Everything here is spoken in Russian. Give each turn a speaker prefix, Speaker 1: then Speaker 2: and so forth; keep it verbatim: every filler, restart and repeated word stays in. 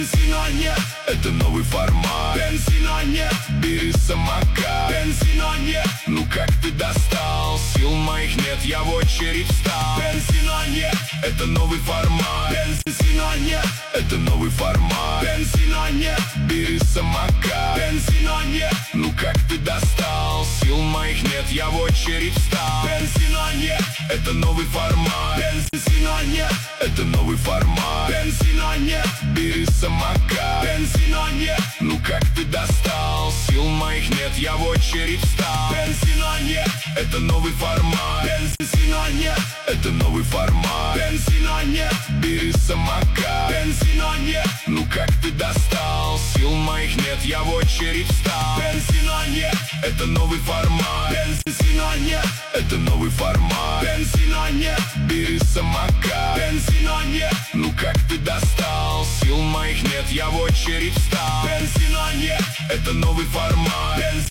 Speaker 1: Бензина нет, это новый формат. Бензина нет, бери самокат. Бензина нет, ну как ты достал? Сил моих нет, я в очередь встал. Бензина нет, это новый формат. Бензина нет, это новый формат. Бензина нет, бери самокат. Бензина нет, ну как ты достал? Сил моих нет, я в очередь встал. Бензина нет, это новый формат. Бензина нет, это новый формат. Бензина нет, бери самокат. Бензина нет, ну как ты достал? Сил моих нет, я в очередь встал. Бензина нет, это новый формат. Бензина нет, это новый формат. Бензина нет, бери самокат. Бензина нет, ну как ты достал? Сил моих нет, я в очередь встал. Бензина нет, это новый формат. Бензина нет, это новый формат. Бензина нет, бери самокат. Бензина нет, ну как ты достал? Сил моих нет, я в очередь встал. Бензина нет, это новый формат.